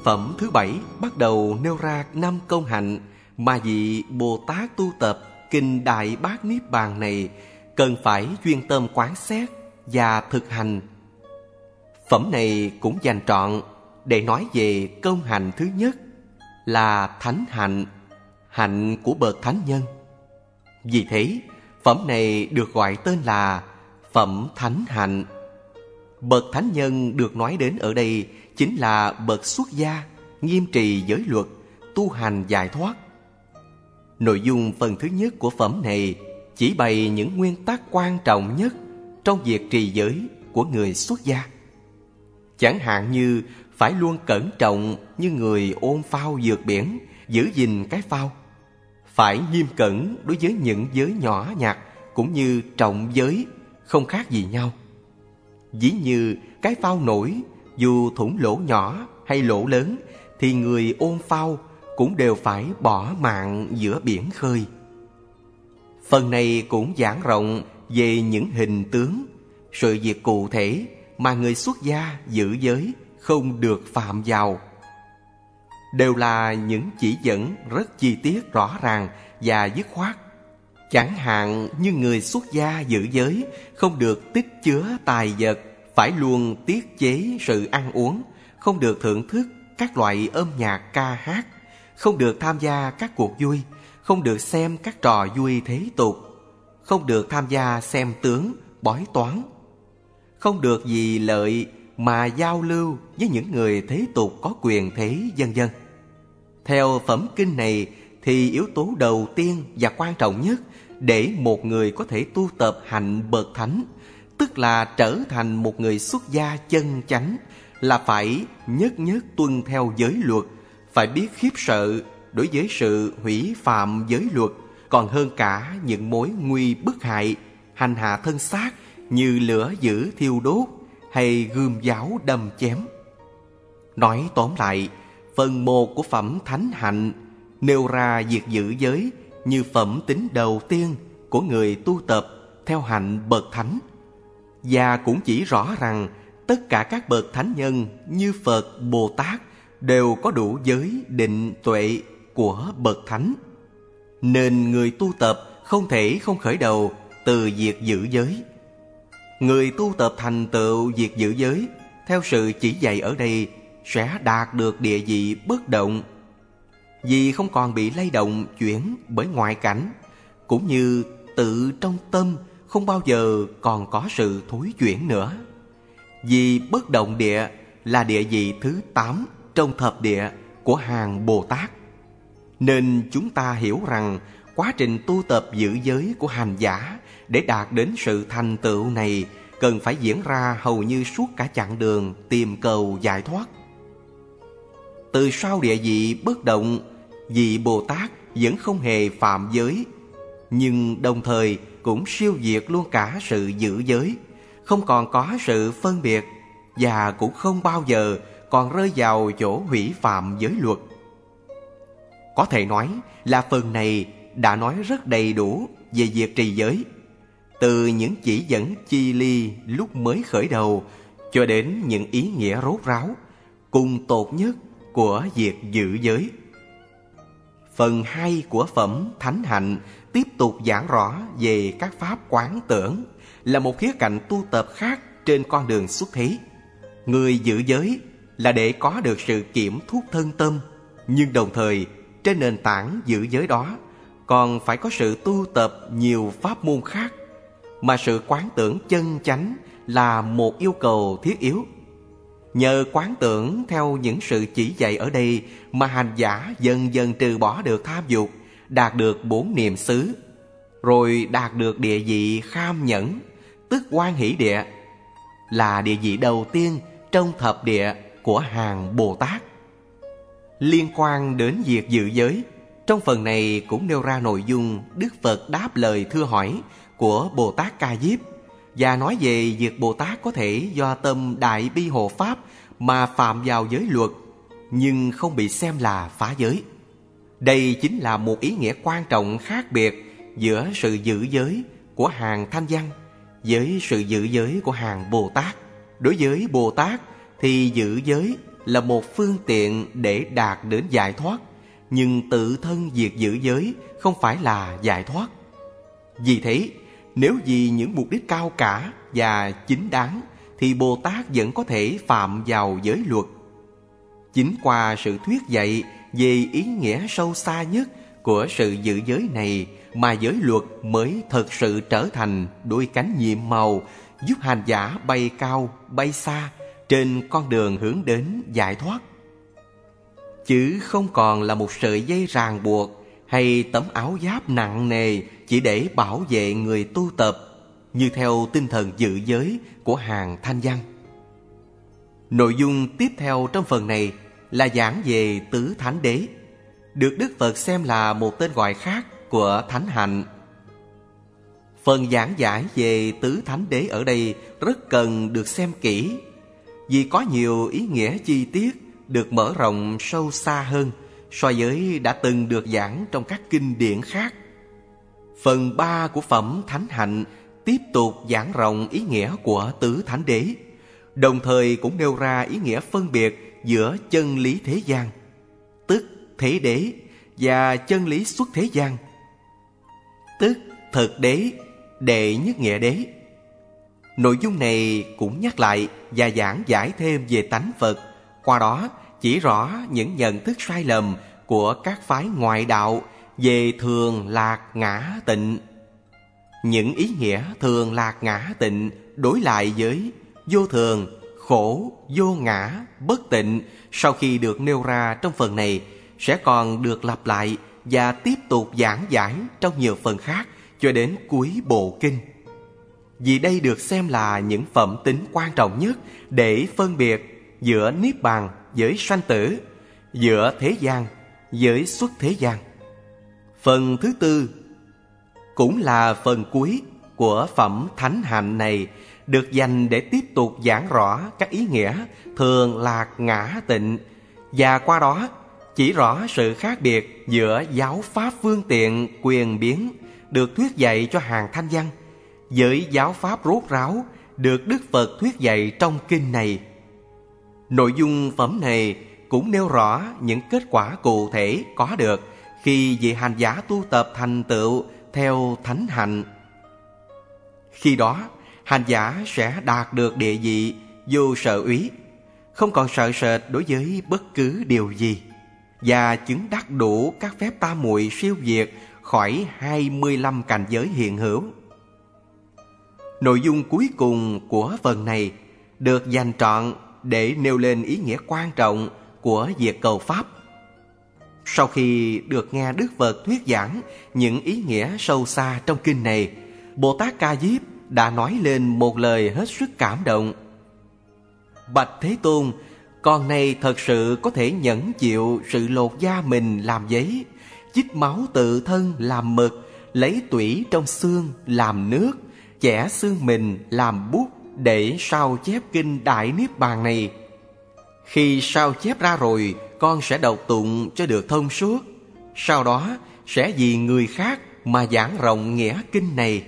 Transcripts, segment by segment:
phẩm thứ 7 bắt đầu nêu ra 5 công hạnh mà vị Bồ Tát tu tập Kinh Đại Bát Niết Bàn này cần phải chuyên tâm quán xét và thực hành. Phẩm này cũng dành trọn để nói về công hạnh thứ nhất là thánh hạnh, hạnh của bậc thánh nhân. Vì thế, phẩm này được gọi tên là phẩm thánh hạnh. Bậc thánh nhân được nói đến ở đây chính là bậc xuất gia, nghiêm trì giới luật, tu hành giải thoát. Nội dung phần thứ nhất của phẩm này chỉ bày những nguyên tắc quan trọng nhất trong việc trì giới của người xuất gia. Chẳng hạn như phải luôn cẩn trọng như người ôm phao vượt biển, giữ gìn cái phao. Phải nghiêm cẩn đối với những giới nhỏ nhặt cũng như trọng giới, không khác gì nhau. Ví như cái phao nổi, dù thủng lỗ nhỏ hay lỗ lớn, thì người ôm phao cũng đều phải bỏ mạng giữa biển khơi. Phần này cũng giảng rộng về những hình tướng, sự việc cụ thể mà người xuất gia giữ giới không được phạm vào. Đều là những chỉ dẫn rất chi tiết rõ ràng và dứt khoát. Chẳng hạn như người xuất gia giữ giới không được tích chứa tài vật, phải luôn tiết chế sự ăn uống, không được thưởng thức các loại âm nhạc ca hát, không được tham gia các cuộc vui, không được xem các trò vui thế tục, không được tham gia xem tướng, bói toán, không được vì lợi mà giao lưu với những người thế tục có quyền thế, vân vân. Theo phẩm kinh này thì yếu tố đầu tiên và quan trọng nhất để một người có thể tu tập hạnh bậc thánh, tức là trở thành một người xuất gia chân chánh, là phải nhất nhất tuân theo giới luật, phải biết khiếp sợ đối với sự hủy phạm giới luật, còn hơn cả những mối nguy bức hại, hành hạ thân xác như lửa dữ thiêu đốt hay gươm giáo đâm chém. Nói tóm lại, phần 1 của phẩm thánh hạnh nêu ra việc giữ giới như phẩm tính đầu tiên của người tu tập theo hạnh bậc thánh, và cũng chỉ rõ rằng tất cả các bậc thánh nhân như Phật, Bồ Tát đều có đủ giới định tuệ của bậc thánh, nên người tu tập không thể không khởi đầu từ việc giữ giới. Người tu tập thành tựu việc giữ giới theo sự chỉ dạy ở đây sẽ đạt được địa vị bất động, vì không còn bị lay động chuyển bởi ngoại cảnh, cũng như tự trong tâm không bao giờ còn có sự thối chuyển nữa. Vì bất động địa là địa vị thứ 8 trong thập địa của hàng Bồ Tát, nên chúng ta hiểu rằng quá trình tu tập giữ giới của hành giả để đạt đến sự thành tựu này cần phải diễn ra hầu như suốt cả chặng đường tìm cầu giải thoát. Từ sau địa vị bất động, vị Bồ Tát vẫn không hề phạm giới, nhưng đồng thời cũng siêu diệt luôn cả sự giữ giới, không còn có sự phân biệt, và cũng không bao giờ còn rơi vào chỗ hủy phạm giới luật. Có thể nói là phần này đã nói rất đầy đủ về việc trì giới, từ những chỉ dẫn chi ly lúc mới khởi đầu cho đến những ý nghĩa rốt ráo cùng tột nhất của việc giữ giới. Phần 2 của phẩm thánh hạnh tiếp tục giảng rõ về các pháp quán tưởng, là một khía cạnh tu tập khác trên con đường xuất thế. Người giữ giới là để có được sự kiểm thúc thân tâm, nhưng đồng thời trên nền tảng giữ giới đó còn phải có sự tu tập nhiều pháp môn khác, mà sự quán tưởng chân chánh là một yêu cầu thiết yếu. Nhờ quán tưởng theo những sự chỉ dạy ở đây mà hành giả dần dần trừ bỏ được tham dục, đạt được 4 niệm xứ, rồi đạt được địa vị kham nhẫn, tức hoan hỷ địa, là địa vị đầu tiên trong thập địa của hàng Bồ Tát. Liên quan đến việc giữ giới, trong phần này cũng nêu ra nội dung Đức Phật đáp lời thưa hỏi của Bồ Tát Ca Diếp, và nói về việc Bồ Tát có thể do tâm đại bi hộ pháp mà phạm vào giới luật, nhưng không bị xem là phá giới. Đây chính là một ý nghĩa quan trọng khác biệt giữa sự giữ giới của hàng thanh văn với sự giữ giới của hàng Bồ Tát. Đối với Bồ Tát thì giữ giới là một phương tiện để đạt đến giải thoát, nhưng tự thân diệt giữ giới không phải là giải thoát. Vì thế, nếu vì những mục đích cao cả và chính đáng thì Bồ Tát vẫn có thể phạm vào giới luật. Chính qua sự thuyết dạy về ý nghĩa sâu xa nhất của sự giữ giới này mà giới luật mới thực sự trở thành đôi cánh nhiệm màu, giúp hành giả bay cao, bay xa trên con đường hướng đến giải thoát. Chứ không còn là một sợi dây ràng buộc hay tấm áo giáp nặng nề chỉ để bảo vệ người tu tập, như theo tinh thần giữ giới của hàng Thanh Văn. Nội dung tiếp theo trong phần này là giảng về tứ thánh đế, được Đức Phật xem là một tên gọi khác của thánh hạnh. Phần giảng giải về tứ thánh đế ở đây rất cần được xem kỹ, vì có nhiều ý nghĩa chi tiết được mở rộng sâu xa hơn so với đã từng được giảng trong các kinh điển khác. Phần 3 của phẩm thánh hạnh tiếp tục giảng rộng ý nghĩa của tứ thánh đế, đồng thời cũng nêu ra ý nghĩa phân biệt giữa chân lý thế gian, tức thế đế, và chân lý xuất thế gian, tức thực đế, đệ nhất nghĩa đế. Nội dung này cũng nhắc lại và giảng giải thêm về tánh Phật, qua đó chỉ rõ những nhận thức sai lầm của các phái ngoại đạo về thường lạc ngã tịnh. Những ý nghĩa thường lạc ngã tịnh đối lại với vô thường, khổ, vô ngã, bất tịnh sau khi được nêu ra trong phần này sẽ còn được lặp lại và tiếp tục giảng giải trong nhiều phần khác cho đến cuối bộ kinh. Vì đây được xem là những phẩm tính quan trọng nhất để phân biệt giữa Niết Bàn với sanh tử, giữa thế gian với xuất thế gian. Phần thứ tư cũng là phần cuối của phẩm thánh hạnh này được dành để tiếp tục giảng rõ các ý nghĩa thường lạc ngã tịnh, và qua đó chỉ rõ sự khác biệt giữa giáo pháp phương tiện quyền biến được thuyết dạy cho hàng Thanh Văn với giáo pháp rốt ráo được Đức Phật thuyết dạy trong kinh này. Nội dung phẩm này cũng nêu rõ những kết quả cụ thể có được khi vị hành giả tu tập thành tựu theo thánh hạnh. Khi đó, hành giả sẽ đạt được địa vị vô sợ úy, không còn sợ sệt đối với bất cứ điều gì, và chứng đắc đủ các phép tam muội siêu việt khỏi 25 cảnh giới hiện hữu. Nội dung cuối cùng của phần này được dành trọn để nêu lên ý nghĩa quan trọng của việc cầu Pháp. Sau khi được nghe Đức Phật thuyết giảng những ý nghĩa sâu xa trong kinh này, Bồ Tát Ca Diếp đã nói lên một lời hết sức cảm động. Bạch Thế Tôn, con này thật sự có thể nhẫn chịu sự lột da mình làm giấy, chích máu tự thân làm mực, lấy tủy trong xương làm nước, chẻ xương mình làm bút để sao chép kinh Đại Niết Bàn này. Khi sao chép ra rồi, con sẽ đọc tụng cho được thông suốt. Sau đó sẽ vì người khác mà giảng rộng nghĩa kinh này.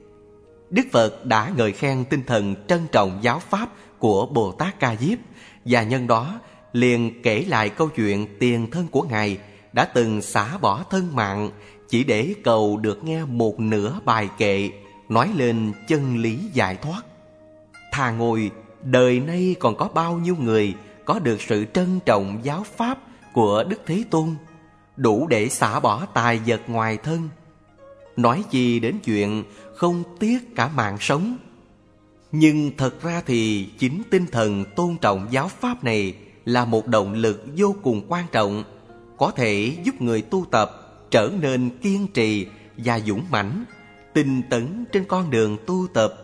Đức Phật đã ngợi khen tinh thần trân trọng giáo pháp của Bồ Tát Ca Diếp, và nhân đó liền kể lại câu chuyện tiền thân của Ngài đã từng xả bỏ thân mạng chỉ để cầu được nghe một nửa bài kệ nói lên chân lý giải thoát. Thà ngồi, đời nay còn có bao nhiêu người có được sự trân trọng giáo pháp của Đức Thế Tôn, đủ để xả bỏ tài vật ngoài thân, nói chi đến chuyện không tiếc cả mạng sống. Nhưng thật ra thì chính tinh thần tôn trọng giáo pháp này là một động lực vô cùng quan trọng, có thể giúp người tu tập trở nên kiên trì và dũng mãnh, tinh tấn trên con đường tu tập.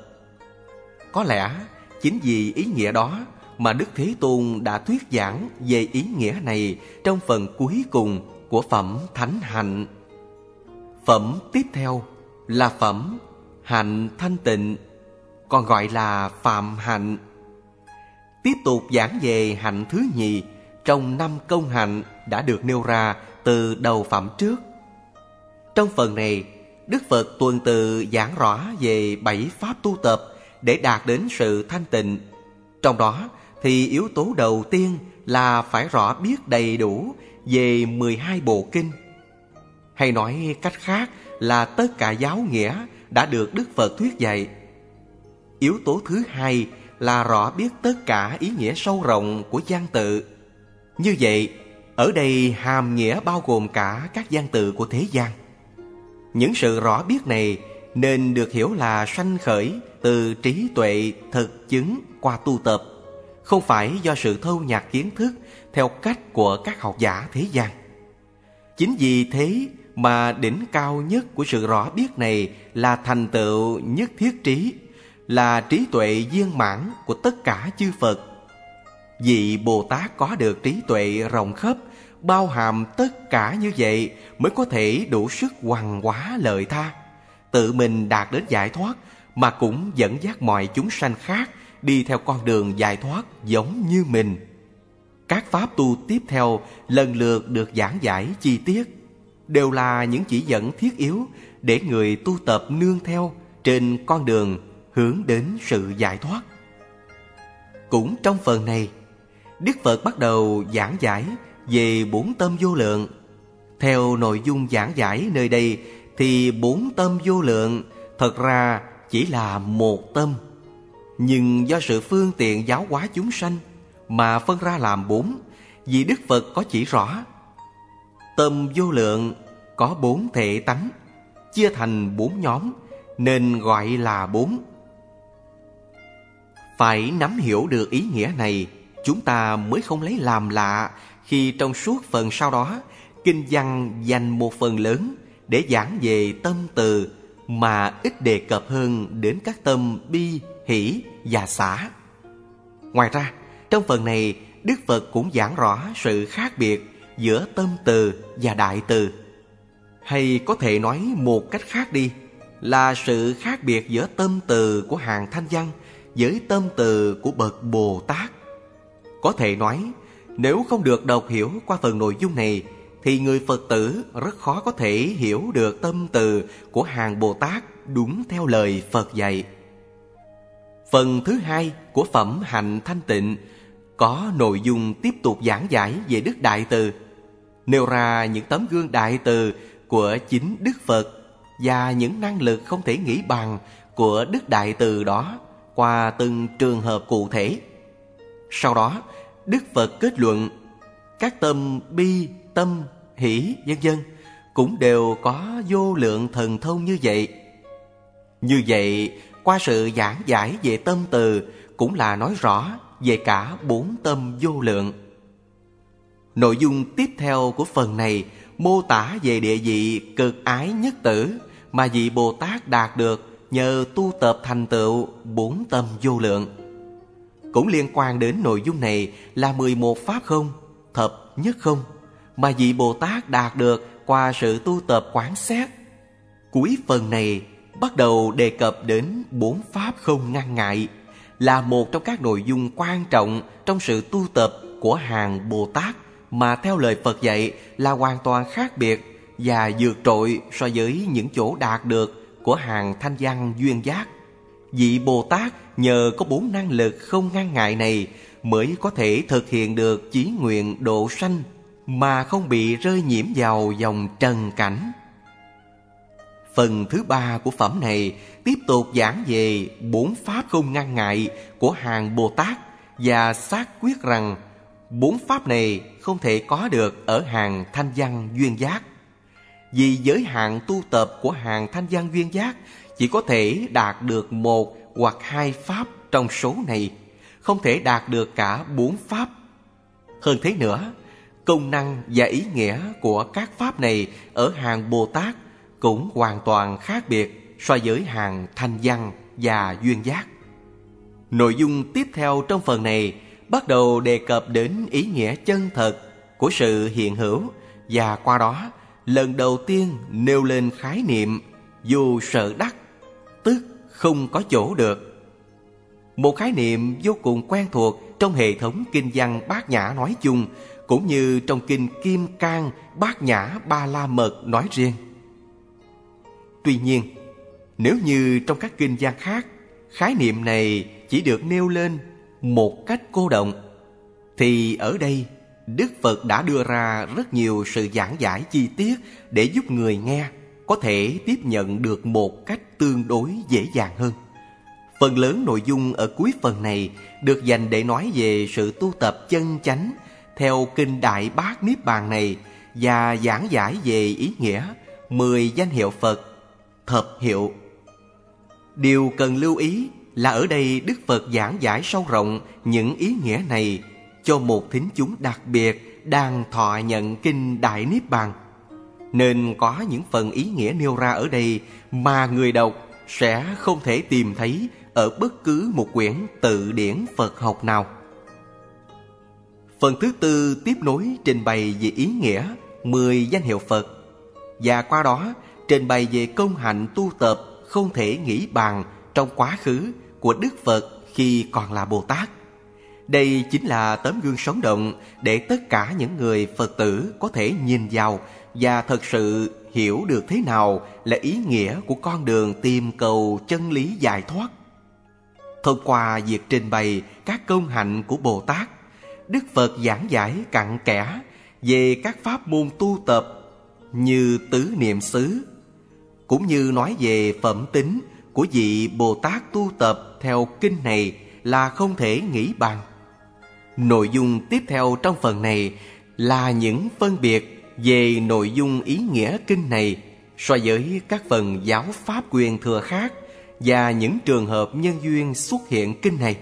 Có lẽ chính vì ý nghĩa đó mà Đức Thế Tôn đã thuyết giảng về ý nghĩa này trong phần cuối cùng của phẩm Thánh Hạnh. Phẩm tiếp theo là phẩm Hạnh Thanh Tịnh, còn gọi là Phạm Hạnh. Tiếp tục giảng về hạnh thứ nhì trong 5 công hạnh đã được nêu ra từ đầu phẩm trước. Trong phần này, Đức Phật tuần tự giảng rõ về 7 pháp tu tập để đạt đến sự thanh tịnh. Trong đó, thì yếu tố đầu tiên là phải rõ biết đầy đủ về 12 bộ kinh. Hay nói cách khác là tất cả giáo nghĩa đã được Đức Phật thuyết dạy. Yếu tố thứ hai là rõ biết tất cả ý nghĩa sâu rộng của văn tự. Như vậy, ở đây hàm nghĩa bao gồm cả các văn tự của thế gian. Những sự rõ biết này nên được hiểu là sanh khởi từ trí tuệ thực chứng qua tu tập, không phải do sự thâu nhặt kiến thức theo cách của các học giả thế gian. Chính vì thế mà đỉnh cao nhất của sự rõ biết này là thành tựu nhất thiết trí, là trí tuệ viên mãn của tất cả chư Phật. Vị Bồ Tát có được trí tuệ rộng khắp, bao hàm tất cả như vậy mới có thể đủ sức hoằng hóa lợi tha, tự mình đạt đến giải thoát mà cũng dẫn dắt mọi chúng sanh khác đi theo con đường giải thoát giống như mình. Các pháp tu tiếp theo lần lượt được giảng giải chi tiết, đều là những chỉ dẫn thiết yếu để người tu tập nương theo trên con đường hướng đến sự giải thoát. Cũng trong phần này, Đức Phật bắt đầu giảng giải về 4 tâm vô lượng. Theo nội dung giảng giải nơi đây thì 4 tâm vô lượng thật ra chỉ là một tâm, nhưng do sự phương tiện giáo hóa chúng sanh mà phân ra làm 4, vì Đức Phật có chỉ rõ. Tâm vô lượng có 4 thể tánh, chia thành 4 nhóm nên gọi là 4. Phải nắm hiểu được ý nghĩa này, chúng ta mới không lấy làm lạ khi trong suốt phần sau đó, kinh văn dành một phần lớn để giảng về tâm từ mà ít đề cập hơn đến các tâm bi, hỷ và xả. Ngoài ra, trong phần này, Đức Phật cũng giảng rõ sự khác biệt giữa tâm từ và đại từ. Hay có thể nói một cách khác đi, là sự khác biệt giữa tâm từ của hàng thanh văn với tâm từ của bậc Bồ Tát. Có thể nói, nếu không được đọc hiểu qua phần nội dung này, thì người Phật tử rất khó có thể hiểu được tâm từ của hàng Bồ Tát đúng theo lời Phật dạy. Phần thứ hai của phẩm hạnh thanh tịnh có nội dung tiếp tục giảng giải về Đức Đại Từ, nêu ra những tấm gương đại từ của chính Đức Phật và những năng lực không thể nghĩ bằng của Đức Đại Từ đó qua từng trường hợp cụ thể. Sau đó, Đức Phật kết luận các tâm bi, tâm hỷ vân vân cũng đều có vô lượng thần thông như vậy. Như vậy, qua sự giảng giải về tâm từ cũng là nói rõ về cả 4 tâm vô lượng. Nội dung tiếp theo của phần này mô tả về địa vị cực ái nhất tử mà vị Bồ Tát đạt được nhờ tu tập thành tựu 4 tâm vô lượng. Cũng liên quan đến nội dung này là 11 pháp không, thập nhất không mà vị Bồ Tát đạt được qua sự tu tập quán xét. Cuối phần này bắt đầu đề cập đến 4 pháp không ngăn ngại, là một trong các nội dung quan trọng trong sự tu tập của hàng Bồ Tát mà theo lời Phật dạy là hoàn toàn khác biệt và vượt trội so với những chỗ đạt được của hàng thanh văn duyên giác. Vị Bồ Tát nhờ có 4 năng lực không ngăn ngại này mới có thể thực hiện được chí nguyện độ sanh mà không bị rơi nhiễm vào dòng trần cảnh. Phần thứ 3 của phẩm này tiếp tục giảng về 4 pháp không ngăn ngại của hàng Bồ Tát và xác quyết rằng 4 pháp này không thể có được ở hàng thanh văn duyên giác. Vì giới hạn tu tập của hàng thanh văn duyên giác chỉ có thể đạt được 1 hoặc 2 pháp trong số này, không thể đạt được cả 4 pháp. Hơn thế nữa, công năng và ý nghĩa của các pháp này ở hàng Bồ Tát cũng hoàn toàn khác biệt so với hàng thanh văn và duyên giác. Nội dung tiếp theo trong phần này bắt đầu đề cập đến ý nghĩa chân thật của sự hiện hữu và qua đó lần đầu tiên nêu lên khái niệm vô sở đắc, tức không có chỗ được. Một khái niệm vô cùng quen thuộc trong hệ thống kinh văn Bát Nhã nói chung, cũng như trong kinh Kim Cang Bát Nhã Ba La Mật nói riêng. Tuy nhiên, nếu như trong các kinh văn khác, khái niệm này chỉ được nêu lên một cách cô động, thì ở đây Đức Phật đã đưa ra rất nhiều sự giảng giải chi tiết để giúp người nghe có thể tiếp nhận được một cách tương đối dễ dàng hơn. Phần lớn nội dung ở cuối phần này được dành để nói về sự tu tập chân chánh theo kinh Đại Bát Niết Bàn này và giảng giải về ý nghĩa 10 danh hiệu Phật, thập hiệu. Điều cần lưu ý là ở đây Đức Phật giảng giải sâu rộng những ý nghĩa này cho một thính chúng đặc biệt đang thọ nhận kinh Đại Niết Bàn, nên có những phần ý nghĩa nêu ra ở đây mà người đọc sẽ không thể tìm thấy ở bất cứ một quyển tự điển Phật học nào. Phần thứ tư tiếp nối trình bày về ý nghĩa 10 danh hiệu Phật, và qua đó trình bày về công hạnh tu tập không thể nghĩ bàn trong quá khứ của Đức Phật khi còn là Bồ Tát. Đây chính là tấm gương sống động để tất cả những người Phật tử có thể nhìn vào và thật sự hiểu được thế nào là ý nghĩa của con đường tìm cầu chân lý giải thoát. Thông qua việc trình bày các công hạnh của Bồ Tát, Đức Phật giảng giải cặn kẽ về các pháp môn tu tập như tứ niệm xứ, cũng như nói về phẩm tính của vị Bồ Tát tu tập theo kinh này là không thể nghĩ bàn. Nội dung tiếp theo trong phần này là những phân biệt về nội dung ý nghĩa kinh này so với các phần giáo pháp quyền thừa khác và những trường hợp nhân duyên xuất hiện kinh này.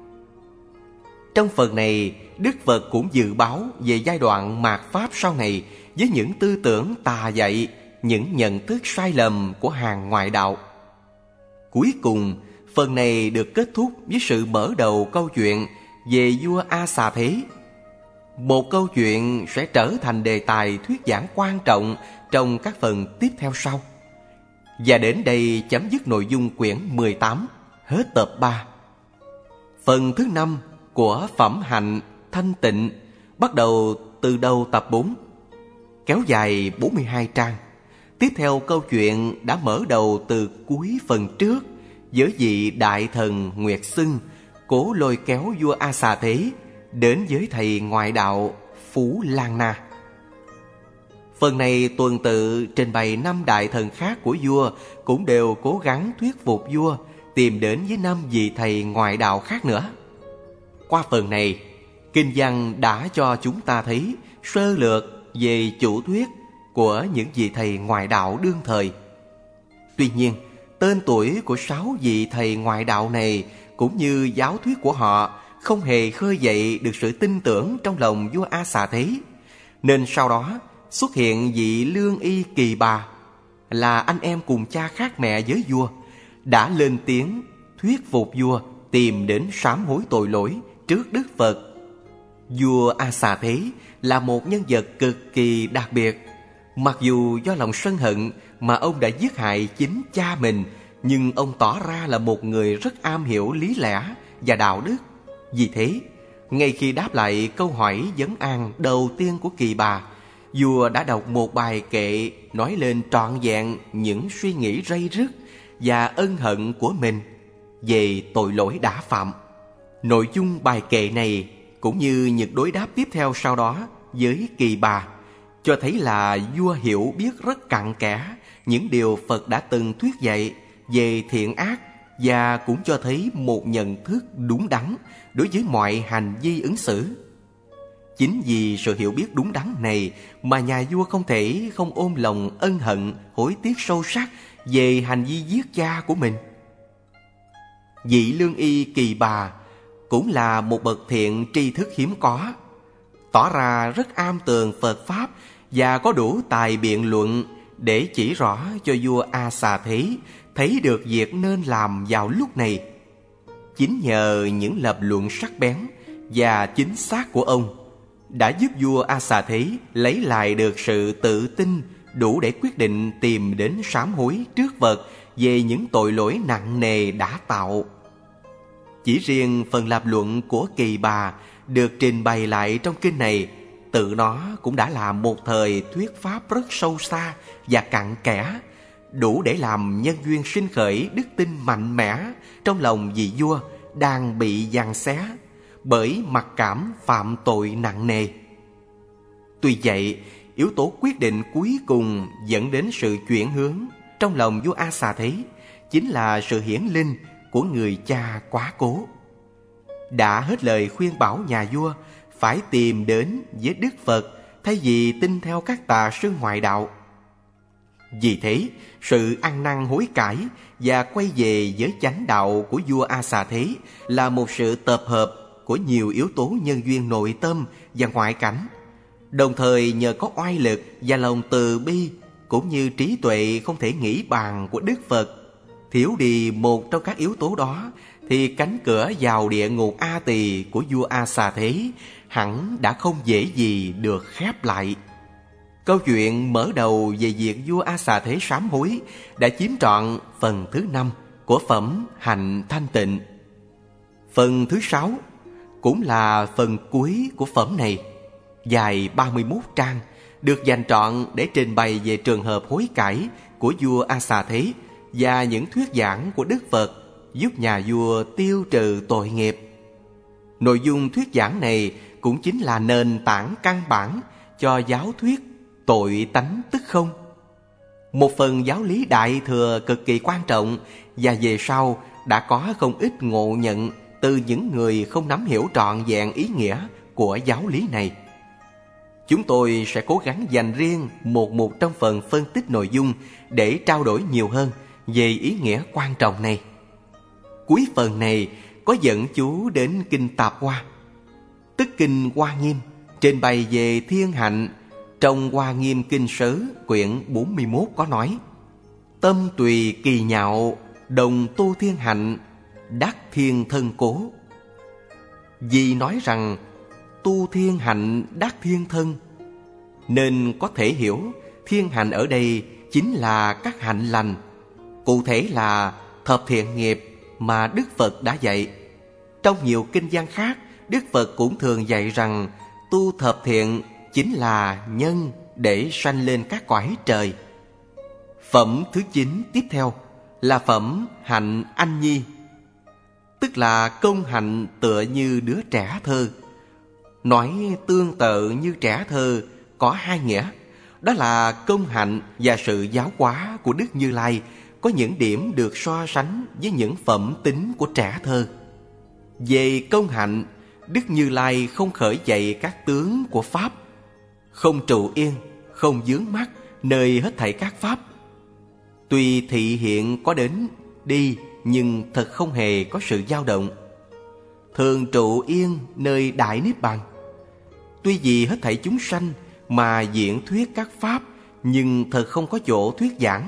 Trong phần này, Đức Phật cũng dự báo về giai đoạn mạt Pháp sau này với những tư tưởng tà dạy, những nhận thức sai lầm của hàng ngoại đạo. Cuối cùng, phần này được kết thúc với sự mở đầu câu chuyện về vua A Xà Thế. Một câu chuyện sẽ trở thành đề tài thuyết giảng quan trọng trong các phần tiếp theo sau. Và đến đây chấm dứt nội dung quyển 18, hết tập 3. Phần thứ 5 của Phẩm Hạnh Thanh Tịnh bắt đầu từ đầu tập 4, kéo dài 42 trang. Tiếp theo câu chuyện đã mở đầu từ cuối phần trước với vị đại thần Nguyệt Xưng cố lôi kéo vua A Xà Thế đến với thầy ngoại đạo Phú Lan Na. Phần này tuần tự trình bày 5 đại thần khác của vua cũng đều cố gắng thuyết phục vua tìm đến với 5 vị thầy ngoại đạo khác nữa. Qua phần này, kinh văn đã cho chúng ta thấy sơ lược về chủ thuyết của những vị thầy ngoại đạo đương thời. Tuy nhiên, tên tuổi của 6 vị thầy ngoại đạo này cũng như giáo thuyết của họ không hề khơi dậy được sự tin tưởng trong lòng vua A Xà Thế. Nên sau đó xuất hiện vị Lương Y Kỳ Bà, là anh em cùng cha khác mẹ với vua, đã lên tiếng thuyết phục vua tìm đến sám hối tội lỗi trước Đức Phật. Vua A Xà Thế là một nhân vật cực kỳ đặc biệt. Mặc dù do lòng sân hận mà ông đã giết hại chính cha mình, nhưng ông tỏ ra là một người rất am hiểu lý lẽ và đạo đức. Vì thế, ngay khi đáp lại câu hỏi vấn an đầu tiên của Kỳ Bà, vua đã đọc một bài kệ nói lên trọn vẹn những suy nghĩ ray rứt và ân hận của mình về tội lỗi đã phạm. Nội dung bài kệ này cũng như những đối đáp tiếp theo sau đó với Kỳ Bà cho thấy là vua hiểu biết rất cặn kẽ những điều Phật đã từng thuyết dạy về thiện ác, và cũng cho thấy một nhận thức đúng đắn đối với mọi hành vi ứng xử. Chính vì sự hiểu biết đúng đắn này mà nhà vua không thể không ôm lòng ân hận, hối tiếc sâu sắc về hành vi giết cha của mình. Vị Lương Y Kỳ Bà cũng là một bậc thiện tri thức hiếm có, tỏ ra rất am tường Phật Pháp và có đủ tài biện luận để chỉ rõ cho vua A Xà Thế thấy được việc nên làm vào lúc này. Chính nhờ những lập luận sắc bén và chính xác của ông đã giúp vua A Xà Thế lấy lại được sự tự tin đủ để quyết định tìm đến sám hối trước Phật về những tội lỗi nặng nề đã tạo. Chỉ riêng phần lập luận của Kỳ Bà được trình bày lại trong kinh này, tự nó cũng đã là một thời thuyết pháp rất sâu xa và cặn kẽ, đủ để làm nhân duyên sinh khởi đức tin mạnh mẽ trong lòng vị vua đang bị giằng xé bởi mặc cảm phạm tội nặng nề. Tuy vậy, yếu tố quyết định cuối cùng dẫn đến sự chuyển hướng trong lòng vua A Xà Thế chính là sự hiển linh của người cha quá cố. Đã hết lời khuyên bảo nhà vua phải tìm đến với Đức Phật thay vì tin theo các tà sư ngoại đạo. Vì thế, sự ăn năn hối cải và quay về với chánh đạo của vua A Xà Thế là một sự tập hợp của nhiều yếu tố nhân duyên nội tâm và ngoại cảnh. Đồng thời nhờ có oai lực và lòng từ bi cũng như trí tuệ không thể nghĩ bàn của Đức Phật, thiếu đi một trong các yếu tố đó thì cánh cửa vào địa ngục A Tỳ của vua A Xà Thế hẳn đã không dễ gì được khép lại. Câu chuyện mở đầu về việc vua A Xà Thế sám hối đã chiếm trọn phần thứ 5 của phẩm Hạnh Thanh Tịnh. Phần thứ 6 cũng là phần cuối của phẩm này, dài 31 trang, được dành trọn để trình bày về trường hợp hối cải của vua A Xà Thế và những thuyết giảng của Đức Phật giúp nhà vua tiêu trừ tội nghiệp. Nội dung thuyết giảng này cũng chính là nền tảng căn bản cho giáo thuyết tội tánh tức không, một phần giáo lý đại thừa cực kỳ quan trọng và về sau đã có không ít ngộ nhận từ những người không nắm hiểu trọn vẹn ý nghĩa của giáo lý này. Chúng tôi sẽ cố gắng dành riêng một trong phần phân tích nội dung để trao đổi nhiều hơn về ý nghĩa quan trọng này. Cuối phần này có dẫn chú đến Kinh Tạp Hoa, tức Kinh Hoa Nghiêm, trình bày về thiên hạnh. Trong Hoa Nghiêm Kinh Sớ quyển 41 có nói: tâm tùy kỳ nhạo, đồng tu thiên hạnh, đắc thiên thân cố. Vì nói rằng tu thiên hạnh đắc thiên thân, nên có thể hiểu thiên hạnh ở đây chính là các hạnh lành, cụ thể là thập thiện nghiệp mà Đức Phật đã dạy. Trong nhiều kinh văn khác, Đức Phật cũng thường dạy rằng tu thập thiện chính là nhân để sanh lên các cõi trời. Phẩm thứ 9 tiếp theo là phẩm Hạnh Anh Nhi, tức là công hạnh tựa như đứa trẻ thơ. Nói tương tự như trẻ thơ có hai nghĩa, đó là công hạnh và sự giáo hóa của Đức Như Lai có những điểm được so sánh với những phẩm tính của trẻ thơ. Về công hạnh, Đức Như Lai không khởi dậy các tướng của Pháp, không trụ yên, không vướng mắc nơi hết thảy các Pháp. Tuy thị hiện có đến đi, nhưng thật không hề có sự dao động. Thường trụ yên nơi Đại Niết Bàn. Tuy vì hết thảy chúng sanh mà diễn thuyết các Pháp, nhưng thật không có chỗ thuyết giảng.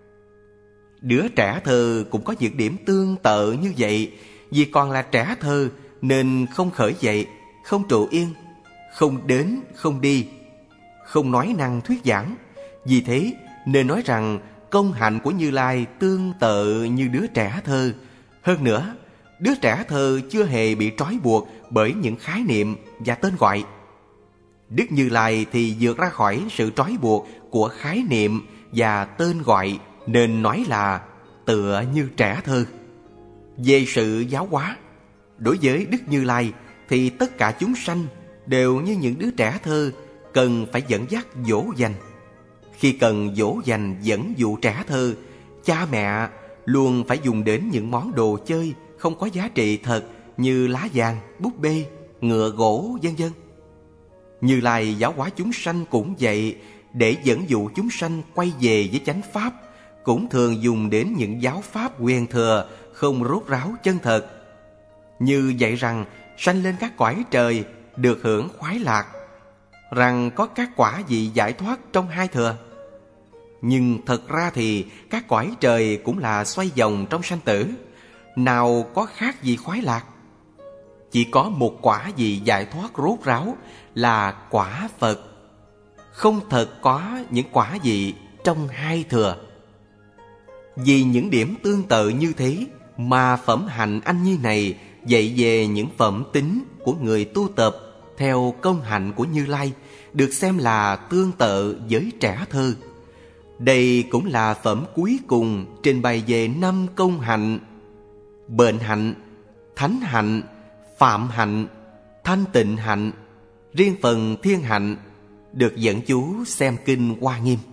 Đứa trẻ thơ cũng có những điểm tương tự như vậy, vì còn là trẻ thơ nên không khởi dậy, không trụ yên, không đến, không đi, không nói năng thuyết giảng. Vì thế nên nói rằng công hạnh của Như Lai tương tự như đứa trẻ thơ. Hơn nữa, đứa trẻ thơ chưa hề bị trói buộc bởi những khái niệm và tên gọi. Đức Như Lai thì vượt ra khỏi sự trói buộc của khái niệm và tên gọi, nên nói là tựa như trẻ thơ. Về sự giáo hóa, đối với Đức Như Lai thì tất cả chúng sanh đều như những đứa trẻ thơ, cần phải dẫn dắt dỗ dành. Khi cần dỗ dành dẫn dụ trẻ thơ, cha mẹ luôn phải dùng đến những món đồ chơi không có giá trị thật như lá vàng, búp bê, ngựa gỗ, vân vân. Như Lai giáo hóa chúng sanh cũng vậy, để dẫn dụ chúng sanh quay về với chánh pháp, cũng thường dùng đến những giáo pháp huyền thừa không rốt ráo chân thật. Như dạy rằng sanh lên các cõi trời được hưởng khoái lạc, rằng có các quả vị giải thoát trong hai thừa. Nhưng thật ra thì các cõi trời cũng là xoay vòng trong sanh tử, nào có khác gì khoái lạc. Chỉ có một quả vị giải thoát rốt ráo là quả Phật, không thật có những quả vị trong hai thừa. Vì những điểm tương tự như thế mà phẩm Hạnh Anh Nhi này dạy về những phẩm tính của người tu tập theo công hạnh của Như Lai, được xem là tương tự với trẻ thơ. Đây cũng là phẩm cuối cùng trình bày về 5 công hạnh: bệnh hạnh, thánh hạnh, phạm hạnh thanh tịnh hạnh. Riêng phần thiên hạnh được dẫn chú xem kinh Hoa Nghiêm.